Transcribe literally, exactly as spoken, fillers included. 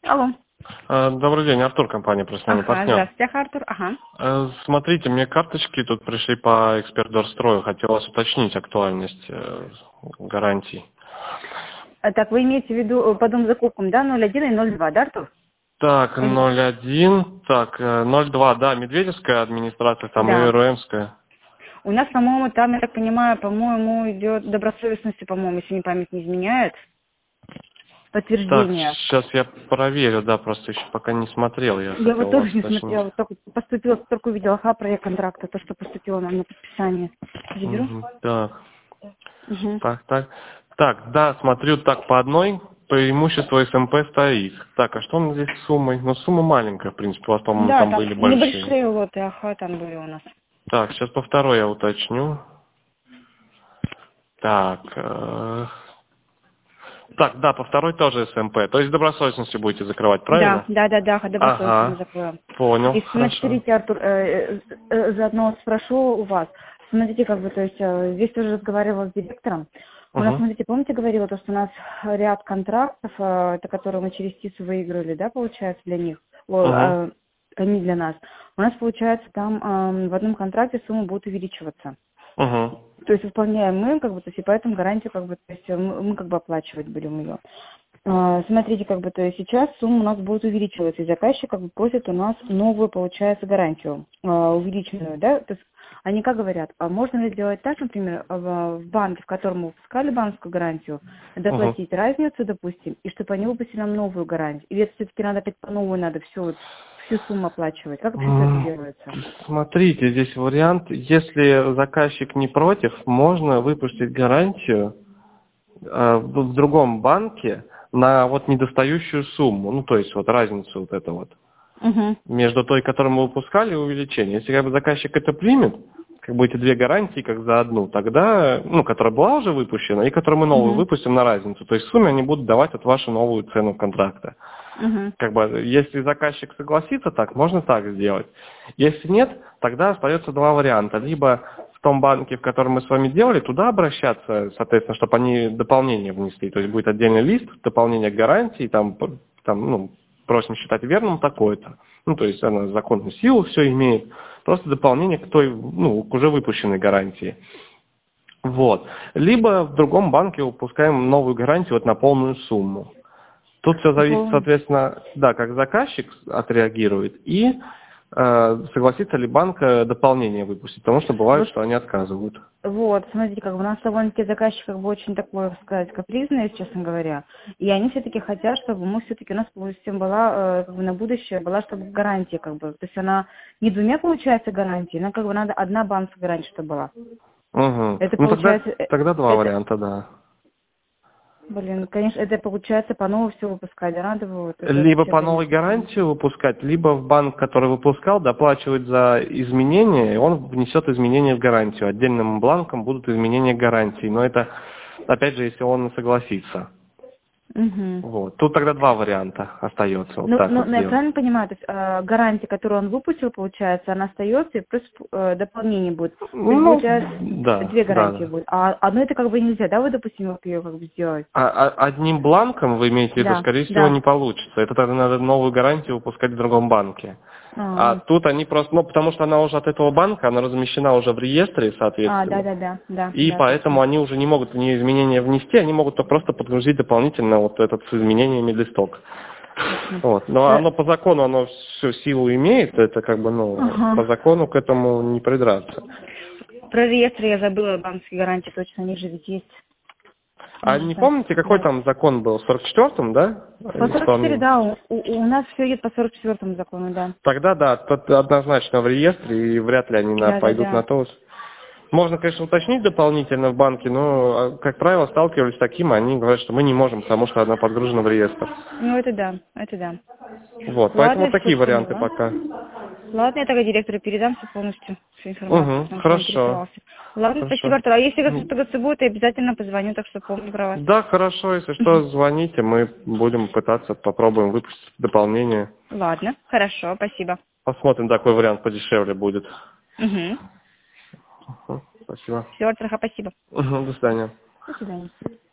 Алло. Э, Добрый день, Артур, компания «Профессиональный Ага, партнер». здравствуйте, Артур. Ага. Э, Смотрите, мне карточки тут пришли по эксперт-дорстрою. Хотелось уточнить актуальность э, гарантий. А, Так, вы имеете в виду э, по дому закупкам, да, ноль один и ноль два, да, Артур? Так, Ой, ноль один, так, э, ноль два, да, Медведевская администрация, там и Да. РУМская. У нас, по-моему, там, я так понимаю, по-моему, идет добросовестности, по-моему, если мне память не изменяет, Так, подтверждение. сейчас я проверю, да, просто еще пока не смотрел, я Я хотел вот у вас тоже не уточнить. смотрела, вот только поступила, только увидела, ага, проект контракта, то, что поступило нам на подписание. Заберу? Мгм, так. Угу. Так, так. Так, да, смотрю, так, по одной преимущество СМП стоит. Так, а что у нас здесь с суммой? Ну, сумма маленькая, в принципе, у вас, по-моему, Да, там там были большие. небольшие лоты, ага, там были у нас. Так, сейчас по второй я уточню. Так, э, так, да, по второй тоже СМП. То есть добросовестностью будете закрывать, Да, правильно? да, да, да, добросовестно мы Ага, закроем. понял, И хорошо. смотрите, Артур, э, э, э, заодно спрошу у вас. Смотрите, как бы, то есть, э, здесь тоже разговаривала с директором. У нас, Угу, смотрите, помните, говорила, то, что у нас ряд контрактов, э, это которые мы через ТИСу выиграли, да, получается, для них, о, угу, э, они для нас. У нас, получается, там э, в одном контракте сумма будет увеличиваться. угу, То есть выполняем мы, как бы, то есть, и поэтому гарантию, как бы, то есть, э, мы, мы как бы оплачивать будем ее. А, Смотрите, как бы, то есть сейчас сумма у нас будет увеличиваться, и заказчик как бы просит у нас новую, получается, гарантию, а, увеличенную, да, то есть они как говорят, а можно ли сделать так, например, в в банке, в котором мы выпускали банковскую гарантию, угу. доплатить разницу, допустим, и чтобы они выпустили нам новую гарантию, или это все-таки надо опять по новой, надо всю, вот, всю сумму оплачивать, как вообще это М, делается? Смотрите, здесь вариант, если заказчик не против, можно выпустить гарантию э, в в другом банке на вот недостающую сумму, ну то есть вот разницу вот это вот Угу, между той, которую мы выпускали, и увеличение. Если как бы заказчик это примет, как бы эти две гарантии как за одну, тогда, ну, которая была уже выпущена, и которую мы новую угу, выпустим на разницу, то есть в сумме они будут давать вот вашу новую цену контракта. угу. Как бы, если заказчик согласится так, можно так сделать. Если нет, тогда остается два варианта. Либо в том банке, в котором мы с вами делали, туда обращаться, соответственно, чтобы они дополнение внесли. То есть будет отдельный лист, дополнение к гарантии, там, п- там ну, просим считать верным такое-то. Ну, то есть она законную силу все имеет. Просто дополнение к той, ну, к уже выпущенной гарантии. Вот. Либо в другом банке выпускаем новую гарантию вот на полную сумму. Тут все зависит, Пол- соответственно, да, как заказчик отреагирует и э, согласится ли банк э, дополнение выпустить, потому что бывает, Вот что они отказывают. Вот, смотрите, как бы у нас довольно-таки заказчик как бы очень такой, так сказать, капризный, честно говоря. И они все-таки хотят, чтобы мы все-таки, у нас допустим, была, э, как бы на будущее, была, чтобы гарантия, как бы. То есть она не двумя, получается, гарантии, но как бы надо одна банковская гарантия, чтобы была. Угу. Это Ну тогда, получается, э, тогда два это, варианта, да. блин, конечно, это получается по новому все выпускать, да, надо вот, это Либо вообще, по новой конечно. гарантию выпускать, либо в банк, который выпускал, доплачивать за изменения, и он внесет изменения в гарантию. Отдельным бланком будут изменения гарантии, но это, опять же, если он согласится. Угу. Вот. Тут тогда два варианта остается, вот Ну, так ну, вот ну, я сделать. правильно понимаю, то есть э, гарантия, которую он выпустил, получается, она остается, и плюс э, дополнение будет. То есть, Ну, получается, да, две да, гарантии да. будет. А одну это как бы нельзя, да, вы, допустим, вот ее как бы сделать? А, а- одним бланком вы имеете в виду, Да, скорее всего, да. не получится. Это тогда надо новую гарантию выпускать в другом банке. А А, тут они просто, ну, потому что она уже от этого банка, она размещена уже в реестре, а, да, соответственно. да, да, да, И да, поэтому точно. они уже не могут в нее изменения внести, они могут то просто подгрузить дополнительно вот этот с изменениями листок. Точно. Вот. Но Э, оно по закону, оно всю силу имеет, это как бы, ну, по Ага. закону к этому не придраться. Про реестр я забыла, банковские гарантии точно, они же ведь есть. А Может, не там, помните, какой да. там закон был? В сорок четвёртом, да? По сорок четыре, Исполнение. да, у, у- у нас все идет по сорок четвёртому закону, да. Тогда да, тот однозначно в реестре, и вряд ли они на, Да, да, пойдут на да. то. Можно, конечно, уточнить дополнительно в банке, но, а, как правило, сталкивались с таким, они говорят, что мы не можем, потому что она подгружена в реестр. Ну, это да, это да. Вот, поэтому Ладно, вот все такие варианты поняла. пока. Ладно, я тогда директору передам всю полностью, всю информацию, Угу, потому что он хорошо, интересовался. Ладно, спасибо, хорошо. Артур. А если М, что-то будет, я обязательно позвоню, так что помню про вас. Да, хорошо, если что, Мгм. звоните, мы будем пытаться, попробуем выпустить дополнение. Ладно, хорошо, спасибо. Посмотрим, какой вариант подешевле будет. Угу. Мгм, спасибо. Все, Артур, спасибо. Мгм, до свидания. До свидания.